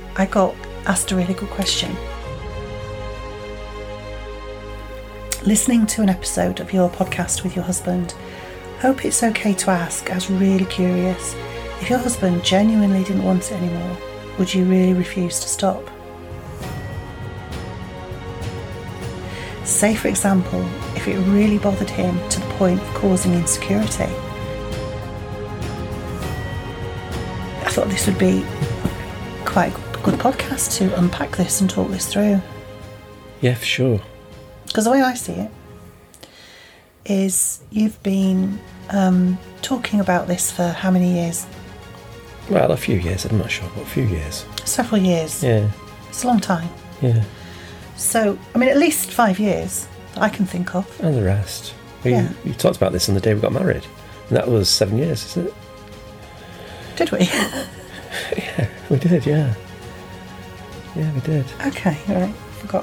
I got asked a really good question. Listening to an episode of your podcast with your husband, hope it's okay to ask, as really curious, if your husband genuinely didn't want it anymore, would you really refuse to stop? Say, for example, if it really bothered him to the point of causing insecurity. I thought this would be quite a good podcast to unpack this and talk this through. Yeah, for sure. Because the way I see it is you've been talking about this for how many years? Well, a few years, I'm not sure, but a few years. Several years. Yeah. It's a long time. Yeah. So, I mean, at least 5 years that I can think of. And the rest. We talked about this on the day we got married. And that was 7 years, isn't it? Did we? Yeah, we did, yeah. Yeah, we did. Okay, all right, forgot.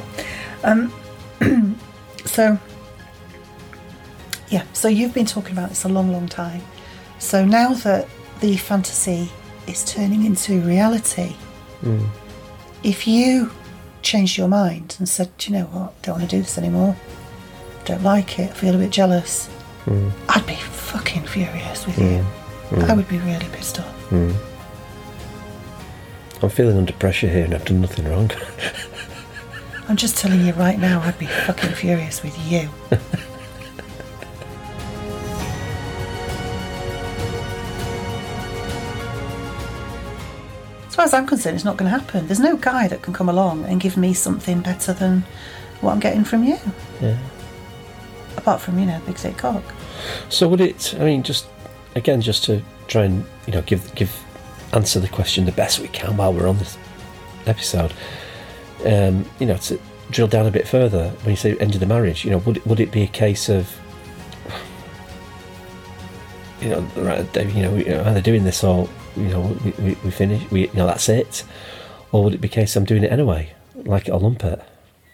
So you've been talking about this a long, long time. So now that the fantasy is turning into reality, if you changed your mind and said, do you know what, don't want to do this anymore, don't like it, feel a bit jealous, I'd be fucking furious with you. I would be really pissed off. I'm feeling under pressure here and I've done nothing wrong. I'm just telling you right now, I'd be fucking furious with you. As far as I'm concerned, it's not going to happen. There's no guy that can come along and give me something better than what I'm getting from you. Yeah. Apart from, big thick cock. So would it, just to try and, answer the question the best we can while we're on this episode, to drill down a bit further, when you say end of the marriage, would it be a case of, right, Dave, either doing this or, we finish, that's it? Or would it be a case I'm doing it anyway, like it or lump it?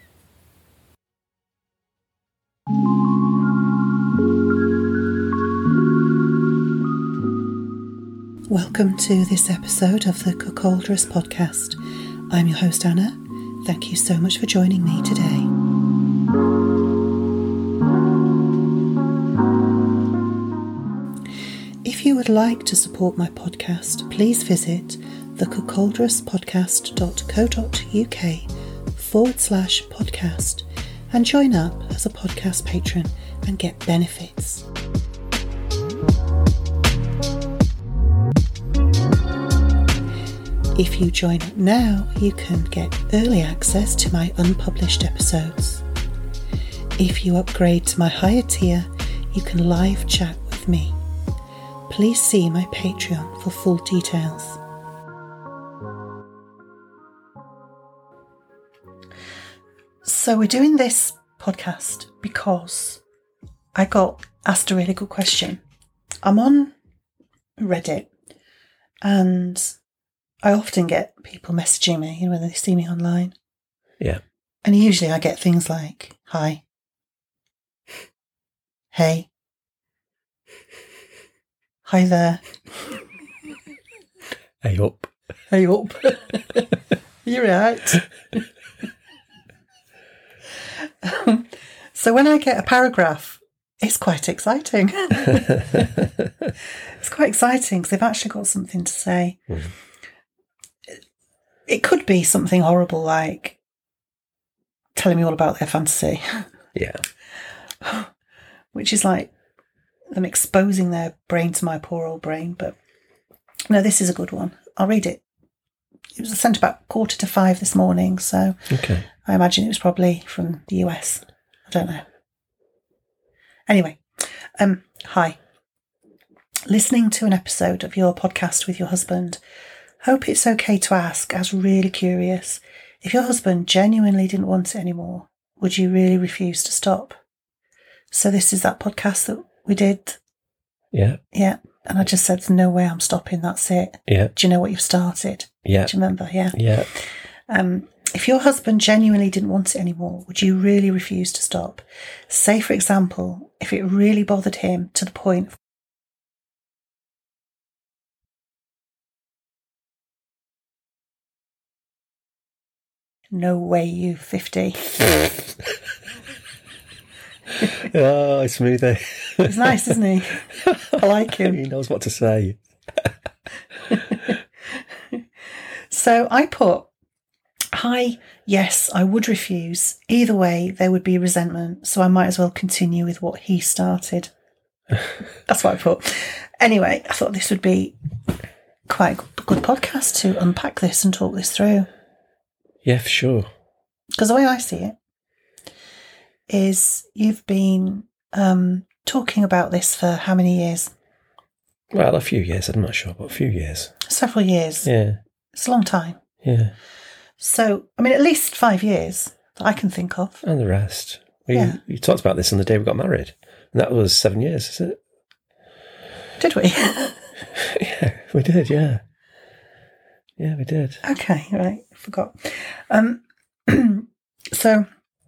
Welcome to this episode of the Cuckoldress podcast. I'm your host, Anna. Thank you so much for joining me today. If you would like to support my podcast, please visit thecuckoldresspodcast.co.uk/podcast and join up as a podcast patron and get benefits. If you join up now, you can get early access to my unpublished episodes. If you upgrade to my higher tier, you can live chat with me. Please see my Patreon for full details. So we're doing this podcast because I got asked a really good question. I'm on Reddit and I often get people messaging me, when they see me online. Yeah. And usually I get things like, hi, hey, hi there. Hey up. Hey up. You're right. So when I get a paragraph, it's quite exciting. It's quite exciting because they've actually got something to say. It could be something horrible like telling me all about their fantasy. Yeah. Which is like them exposing their brain to my poor old brain. But no, this is a good one. I'll read it. It was sent about 4:45 this morning, so okay. I imagine it was probably from the US. I don't know. Anyway, hi. Listening to an episode of your podcast with your husband, hope it's okay to ask, as really curious, if your husband genuinely didn't want it anymore, would you really refuse to stop? So this is that podcast that we did. Yeah. Yeah. And I just said, there's no way I'm stopping, that's it. Yeah. Do you know what you've started? Yeah. Do you remember? Yeah. Yeah. If your husband genuinely didn't want it anymore, would you really refuse to stop? Say, for example, if it really bothered him to the point of No way, you 50. Oh, smoothie. He's nice, isn't he? I like him. He knows what to say. So I put, hi, yes, I would refuse. Either way, there would be resentment, so I might as well continue with what he started. That's what I put. Anyway, I thought this would be quite a good podcast to unpack this and talk this through. Yeah, for sure. Because the way I see it is you've been talking about this for how many years? Well, a few years. I'm not sure, but a few years. Several years. Yeah. It's a long time. Yeah. So, I mean, at least 5 years that I can think of. And the rest. We talked about this on the day we got married. And that was 7 years, is it? Did we? Yeah, we did, yeah. Yeah, we did. Okay, right. I forgot. So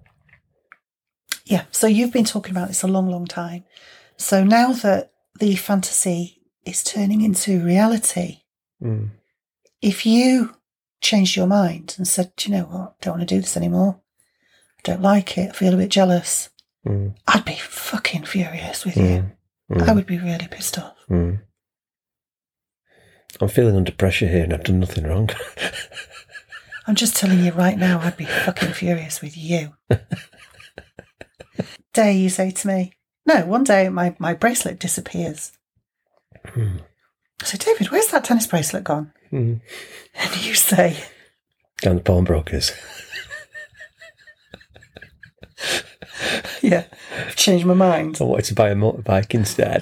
you've been talking about this a long, long time. So now that the fantasy is turning into reality, if you changed your mind and said, do you know what, I don't want to do this anymore, I don't like it, I feel a bit jealous, I'd be fucking furious with you. I would be really pissed off. I'm feeling under pressure here and I've done nothing wrong. I'm just telling you right now, I'd be fucking furious with you. Day you say to me, no, one day my bracelet disappears. I say, David, where's that tennis bracelet gone? And you say, down the pawnbrokers. Yeah, I've changed my mind. I wanted to buy a motorbike instead.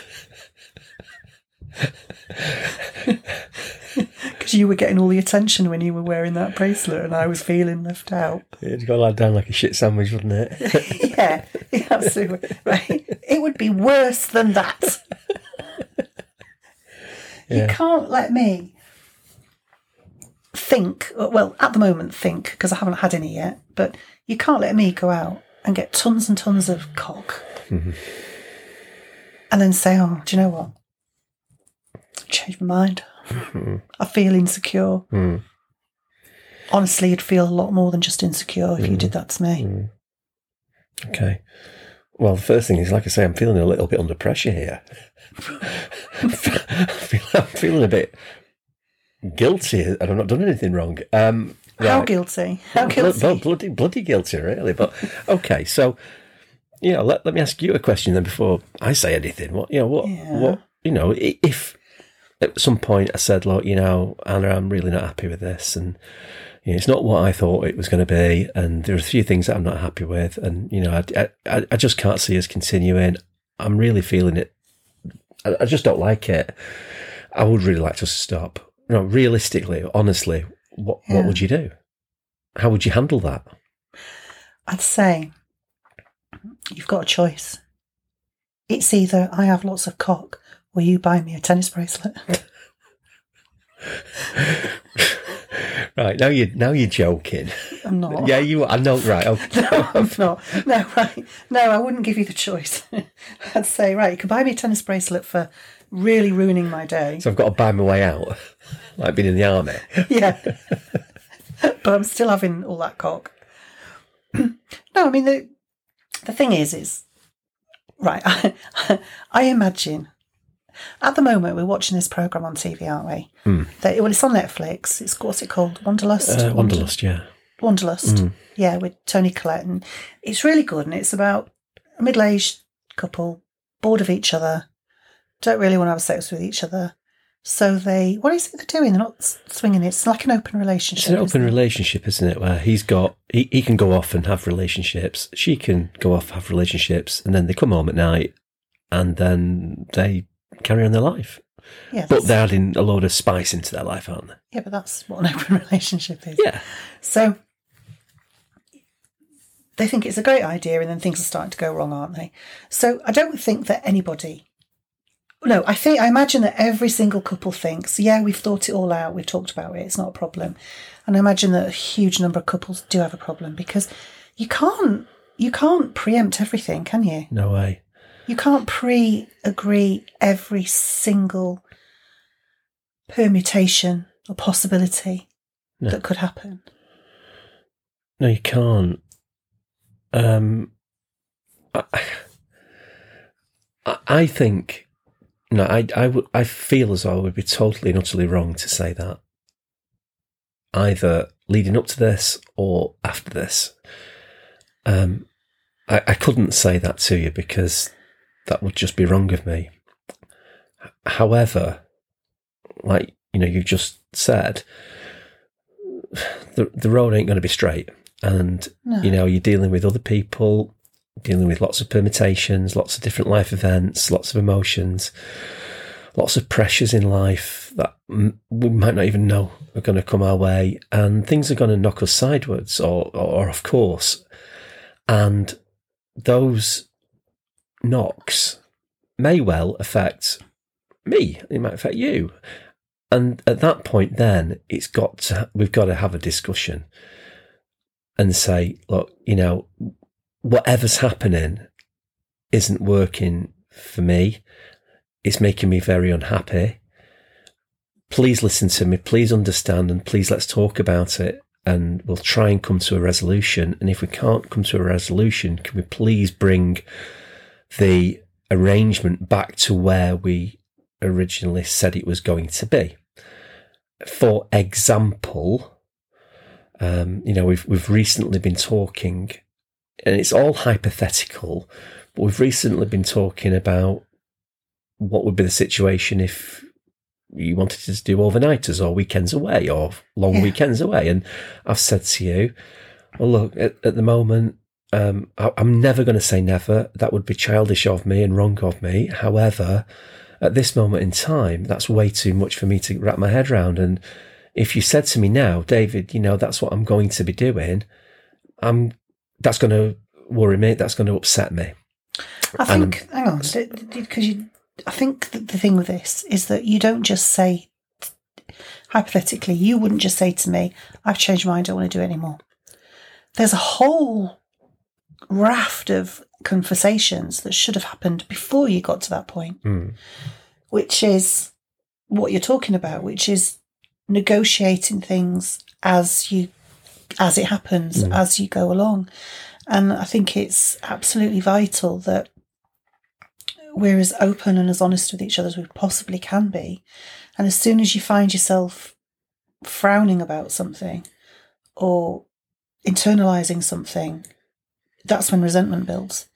Because you were getting all the attention when you were wearing that bracelet and I was feeling left out. It'd go like down like a shit sandwich, wouldn't it? Yeah, absolutely. Right. It would be worse than that. Yeah. You can't let me think, well, at the moment think, because I haven't had any yet, but you can't let me go out and get tons and tons of cock and then say, oh, do you know what? I've changed my mind. I feel insecure. Honestly, you'd feel a lot more than just insecure if you did that to me. Okay. Well, the first thing is, like I say, I'm feeling a little bit under pressure here. I'm feeling a bit guilty, and I've not done anything wrong. Right. How guilty? How guilty? Bloody guilty, really. But okay, so let me ask you a question then before I say anything. What if at some point I said, look, Anna, I'm really not happy with this, and it's not what I thought it was going to be, and there are a few things that I'm not happy with, and I just can't see us continuing. I'm really feeling it. I just don't like it. I would really like to stop. Realistically, honestly, what would you do? How would you handle that? I'd say you've got a choice. It's either I have lots of cock or you buy me a tennis bracelet. Right, now you're joking. I'm not. Yeah, you are. I know, right. Okay. No, I'm not. No, right. No, I wouldn't give you the choice. I'd say, right, you can buy me a tennis bracelet for really ruining my day. So I've got to buy my way out, like being in the army. Yeah. But I'm still having all that cock. No, I mean, the thing is, right, I imagine, at the moment, we're watching this programme on TV, aren't we? It's on Netflix. What's it called? Wanderlust? Wanderlust, yeah. Wanderlust, yeah, with Toni Collette. And it's really good, and it's about a middle-aged couple, bored of each other, don't really want to have sex with each other. So what is it they're doing? They're not swinging it. It's like an open relationship. It's an open relationship, isn't it? Where he can go off and have relationships. She can go off, have relationships, and then they come home at night and then they carry on their life. Yeah, but they're adding a load of spice into their life, aren't they? Yeah, but that's what an open relationship is. Yeah. So they think it's a great idea, and then things are starting to go wrong, aren't they? So I don't think that anybody... No, I imagine that every single couple thinks, yeah, we've thought it all out, we've talked about it, it's not a problem. And I imagine that a huge number of couples do have a problem, because you can't preempt everything, can you? No way. You can't pre-agree every single permutation or possibility that could happen. No, you can't. I think, no, I feel as though I would be totally and utterly wrong to say that, either leading up to this or after this. I couldn't say that to you because that would just be wrong of me. However, like, you just said, the road ain't going to be straight. And, No. You're dealing with other people, dealing with lots of permutations, lots of different life events, lots of emotions, lots of pressures in life that we might not even know are going to come our way. And things are going to knock us sideways or off course. And those knocks may well affect me. It might affect you. And at that point, then we've got to have a discussion and say, look, whatever's happening isn't working for me. It's making me very unhappy. Please listen to me. Please understand, and please let's talk about it. And we'll try and come to a resolution. And if we can't come to a resolution, can we please bring the arrangement back to where we originally said it was going to be? For example, we've recently been talking, and it's all hypothetical, but we've recently been talking about what would be the situation if you wanted to do overnighters or weekends away or long weekends away. And I've said to you, well, look, at the moment, I'm never going to say never. That would be childish of me and wrong of me. However, at this moment in time, that's way too much for me to wrap my head around. And if you said to me now, David, that's what I'm going to be doing, that's going to worry me. That's going to upset me. I think, hang on, because I think the thing with this is that you don't just say, hypothetically, you wouldn't just say to me, I've changed my mind, I don't want to do it anymore. There's a whole raft of conversations that should have happened before you got to that point, which is what you're talking about, which is negotiating things as it happens, as you go along. And I think it's absolutely vital that we're as open and as honest with each other as we possibly can be. And as soon as you find yourself frowning about something or internalising something, that's when resentment builds.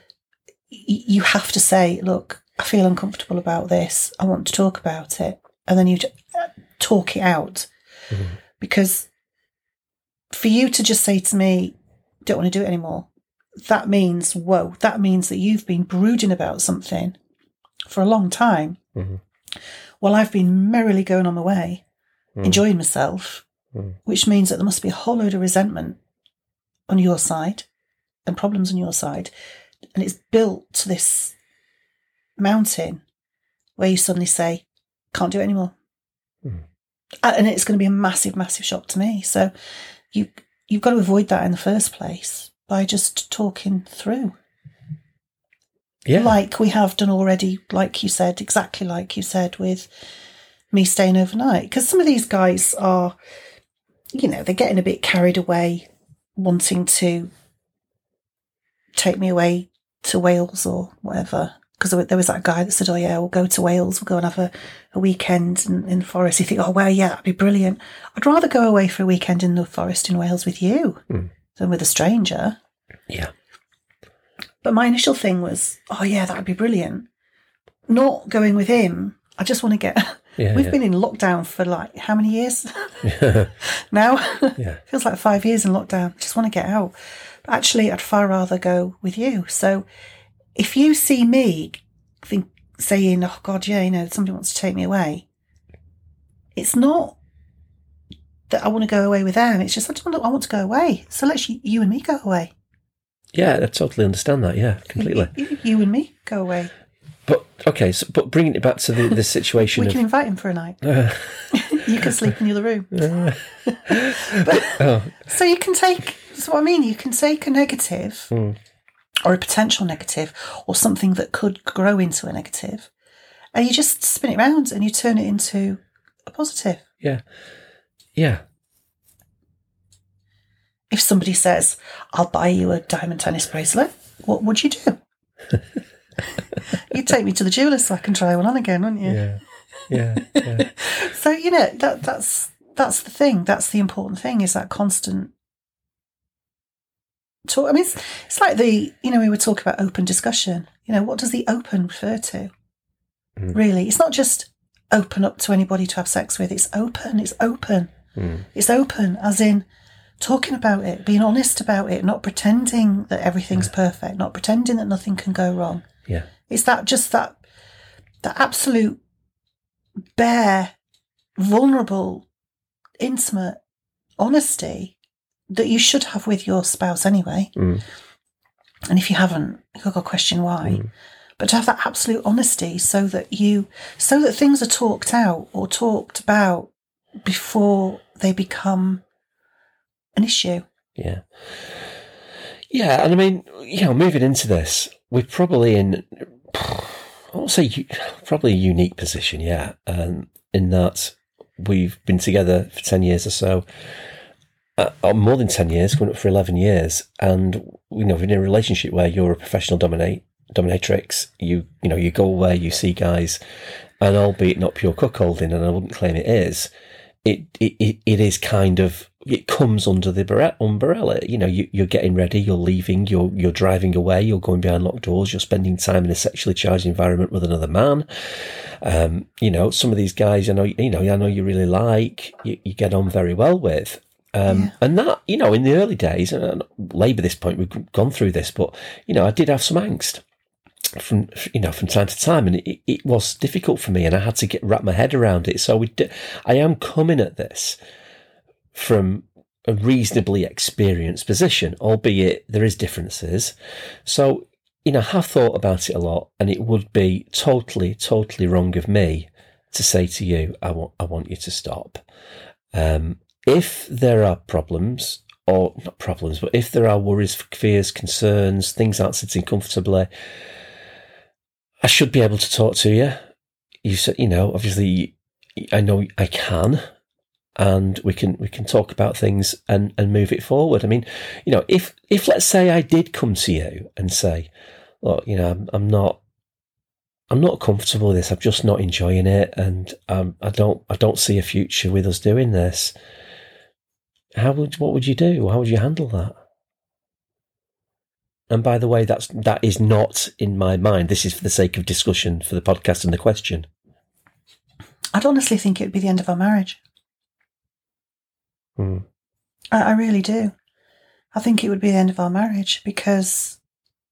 You have to say, look, I feel uncomfortable about this. I want to talk about it. And then you talk it out. Because for you to just say to me, don't want to do it anymore, that means that you've been brooding about something for a long time while I've been merrily going on my way, enjoying myself, which means that there must be a whole load of resentment on your side and problems on your side. And it's built to this mountain where you suddenly say, can't do it anymore. And it's going to be a massive, massive shock to me. So you've got to avoid that in the first place by just talking through. Yeah. Like we have done already, like you said, exactly like you said with me staying overnight. Because some of these guys are, they're getting a bit carried away, wanting to take me away to Wales or whatever. Because there was that guy that said, oh yeah, we'll go to Wales, we'll go and have a weekend in the forest. You think, oh well, yeah, that'd be brilliant. I'd rather go away for a weekend in the forest in Wales with you than with a stranger. Yeah. But my initial thing was, oh yeah, that would be brilliant. Not going with him. I just want to get... We've been in lockdown for like, how many years now? Feels like 5 years in lockdown. I just want to get out. But actually, I'd far rather go with you. So if you see me saying, oh God, yeah, somebody wants to take me away, it's not that I want to go away with them. It's just I want to go away. So let's you and me go away. Yeah, I totally understand that. Yeah, completely. You and me go away. But okay, but bringing it back to the situation, we can invite him for a night. You can sleep in the other room. So you can take. That's what I mean. You can take a negative or a potential negative or something that could grow into a negative, and you just spin it around and you turn it into a positive. Yeah. Yeah. If somebody says, I'll buy you a diamond tennis bracelet, what would you do? You'd take me to the jeweller so I can try one on again, wouldn't you? Yeah. So, that's the thing. That's the important thing, is that constant talk. I mean, it's like we were talking about open discussion. What does the open refer to? Really? It's not just open up to anybody to have sex with. It's open. It's open. It's open, as in talking about it, being honest about it, not pretending that everything's perfect, not pretending that nothing can go wrong. Yeah. It's that absolute bare, vulnerable, intimate honesty that you should have with your spouse anyway. And if you haven't, you've got to question why. But to have that absolute honesty so that things are talked out or talked about before they become an issue. Yeah. Yeah, and I mean, moving into this, we're probably in, I won't say probably a unique position, in that we've been together for 10 years or so, or more than 10 years, going up for 11 years, and, we're in a relationship where you're a professional dominatrix, you go away, you see guys, and albeit not pure cuckolding, and I wouldn't claim it is, it is kind of, it comes under the umbrella. You're getting ready, you're leaving, you're driving away, you're going behind locked doors, you're spending time in a sexually charged environment with another man. Some of these guys I know you really like, you get on very well with. And that, in the early days, and I'll labour this point, we've gone through this, but, I did have some angst from time to time, and it was difficult for me, and I had to wrap my head around it. So I am coming at this from a reasonably experienced position, albeit there is differences. So, I have thought about it a lot, and it would be totally, totally wrong of me to say to you, I want you to stop. If there are problems, or not problems, but if there are worries, fears, concerns, things aren't sitting comfortably, I should be able to talk to you. You said, obviously, I know I can, and we can talk about things and move it forward. I mean, if let's say I did come to you and say, look, I'm not comfortable with this. I'm just not enjoying it, and I don't see a future with us doing this. What would you do? How would you handle that? And by the way, that is not in my mind. This is for the sake of discussion for the podcast and the question. I'd honestly think it would be the end of our marriage. I really do. I think it would be the end of our marriage because,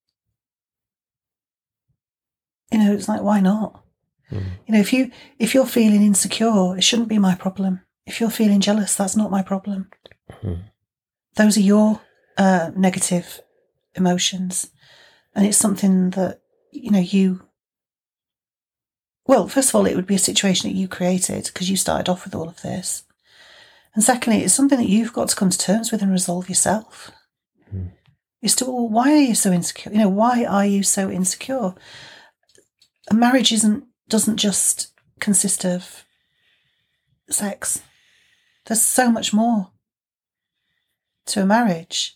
it's like, why not? If you're feeling insecure, it shouldn't be my problem. If you're feeling jealous, that's not my problem. Those are your negative emotions, and it's something that well, first of all, it would be a situation that you created because you started off with all of this, and secondly, it's something that you've got to come to terms with and resolve yourself. It's why are you so insecure? Why are you so insecure? A marriage doesn't just consist of sex. There's so much more to a marriage.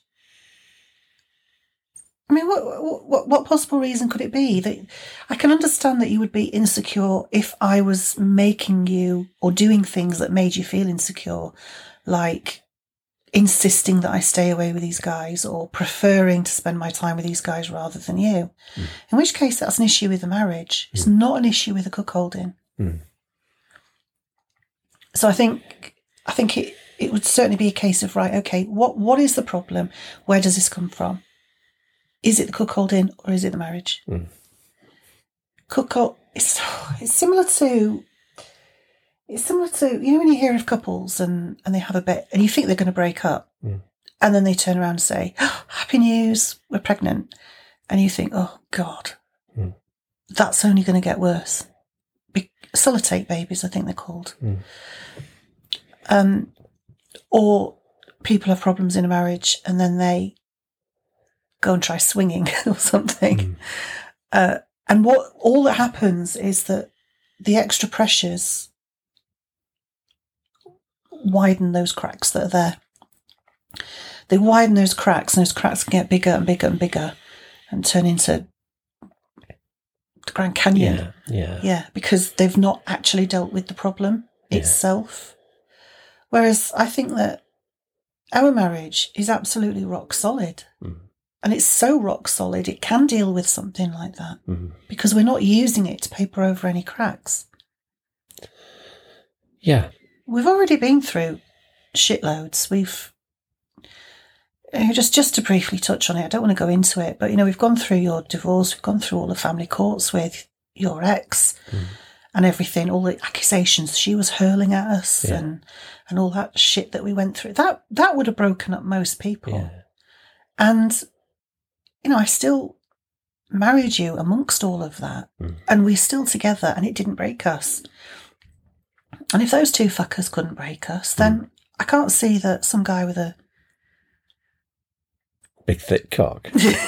I mean, what possible reason could it be? That I can understand that you would be insecure if I was making you or doing things that made you feel insecure, like insisting that I stay away with these guys or preferring to spend my time with these guys rather than you. In which case, that's an issue with the marriage. It's not an issue with the cuckolding. So I think it would certainly be a case of, right, okay, what is the problem? Where does this come from? Is it the cuckolding or is it the marriage? Cuckold, it's similar to when you hear of couples and they have a bit and you think they're going to break up, and then they turn around and say, oh, happy news, we're pregnant, and you think, oh God, that's only going to get worse. Sellotape babies, I think they're called. Or people have problems in a marriage and then they go and try swinging or something. And all that happens is that the extra pressures widen those cracks that are there. they widen those cracks, and those cracks can get bigger and bigger and bigger and turn into the Grand Canyon. Yeah, because they've not actually dealt with the problem itself. Whereas I think that our marriage is absolutely rock solid. And it's so rock solid, it can deal with something like that because we're not using it to paper over any cracks. Yeah. We've already been through shitloads. We've, just to briefly touch on it, I don't want to go into it, but, we've gone through your divorce, we've gone through all the family courts with your ex and everything, all the accusations she was hurling at us and all that shit that we went through. That would have broken up most people. Yeah. And, I still married you amongst all of that and we're still together and it didn't break us. And if those two fuckers couldn't break us, then I can't see that some guy with a big thick cock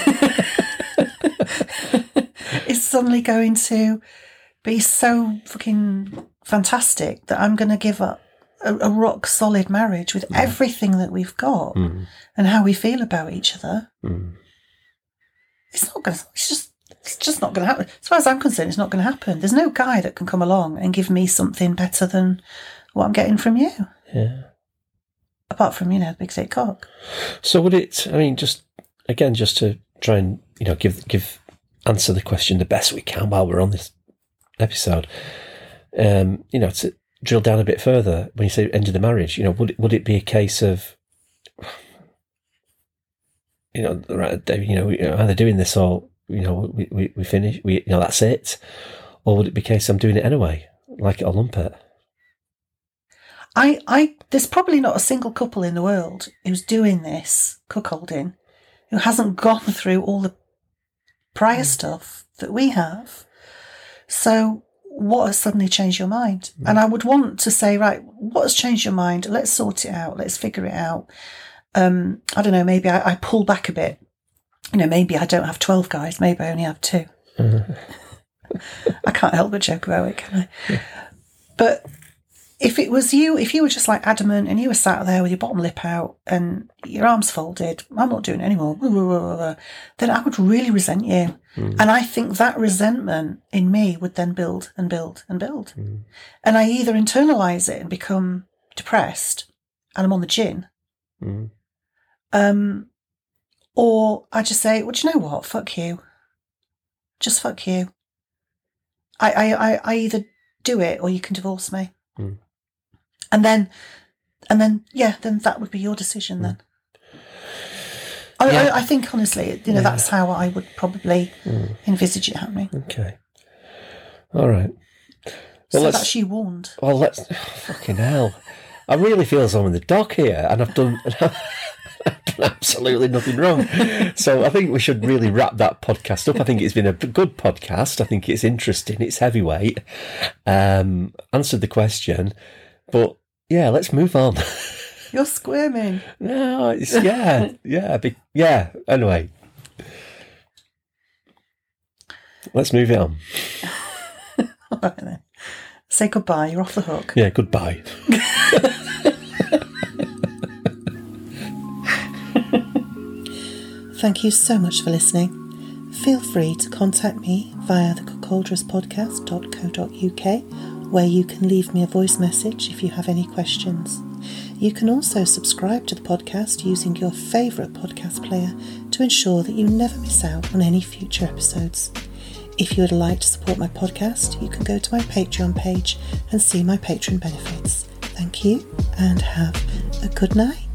is suddenly going to be so fucking fantastic that I'm going to give up a rock solid marriage with everything that we've got and how we feel about each other. It's just not going to happen. As far as I'm concerned, it's not going to happen. There's no guy that can come along and give me something better than what I'm getting from you. Yeah. Apart from, big thick cock. So would it, just to try and, give answer the question the best we can while we're on this episode, to drill down a bit further, when you say end of the marriage, would it be a case of, either doing this or, we finish, that's it? Or would it be a case I'm doing it anyway, like it or lump it? There's probably not a single couple in the world who's doing this cuckolding who hasn't gone through all the prior stuff that we have. So what has suddenly changed your mind? And I would want to say, right, what has changed your mind? Let's sort it out. Let's figure it out. I don't know, maybe I pull back a bit. Maybe I don't have 12 guys. Maybe I only have 2. I can't help but joke about it, can I? Yeah. But if it was you, if you were just like adamant and you were sat there with your bottom lip out and your arms folded, I'm not doing it anymore, then I would really resent you. And I think that resentment in me would then build and build and build. And I either internalise it and become depressed and I'm on the gin, or I just say, well, do you know what? Fuck you. Just fuck you. I either do it or you can divorce me. And then that would be your decision then. I think, honestly, that's how I would probably envisage it happening. Okay. All right. Well, so that's you warned. Well, fucking hell. I really feel as though I'm in the dock here and I've done absolutely nothing wrong. So I think we should really wrap that podcast up. I think it's been a good podcast. I think it's interesting. It's heavyweight. Answered the question. But, yeah, let's move on. You're squirming. No, it's, anyway. Let's move it on. All right, then. Say goodbye. You're off the hook. Yeah, goodbye. Thank you so much for listening. Feel free to contact me via thecuckoldresspodcast.co.uk, where you can leave me a voice message if you have any questions. You can also subscribe to the podcast using your favourite podcast player to ensure that you never miss out on any future episodes. If you would like to support my podcast, you can go to my Patreon page and see my patron benefits. Thank you and have a good night.